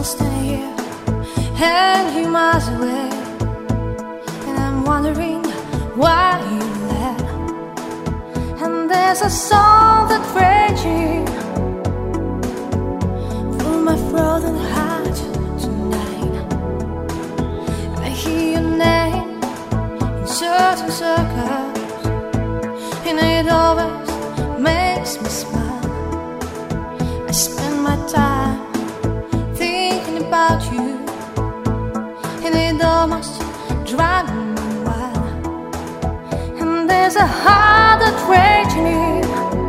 still standing here, and you miles away, and I'm wondering why you left. And there's a song that's raging through my frozen heart tonight. I hear your name in certain circles, and it always makes me smile. I spend my time thinking about you, and it almost drives me wild. And there's a heart that's raging,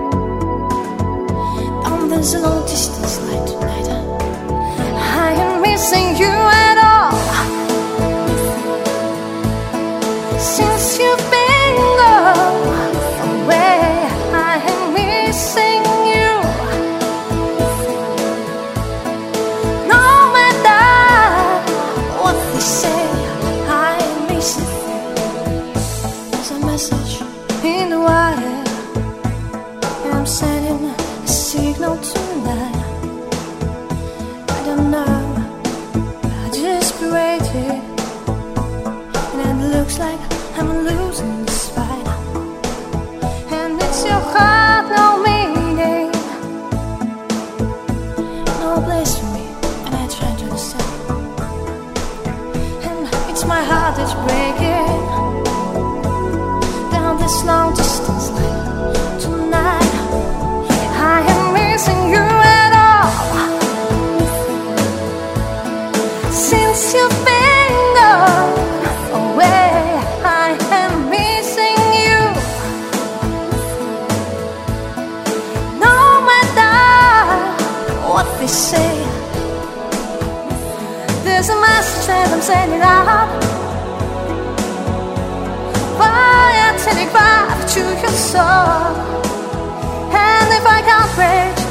and there's a long distance light tonight. I am missing you at all. Since you've been gone away, I am missing you. No matter what they say, I am missing you. There's a message in the wire, and I'm sending a signal tonight. I don't know, I desperately, and it looks like I'm losing this fight. And it's your heart, no meaning, no place for me, and I try to understand. And it's my heart that's breaking down this long distance line tonight. I am missing you at all. Since you've been gone away, I am missing you. No matter what they say, there's a message that I'm sending out via telegraph to your soul. And if I can't reach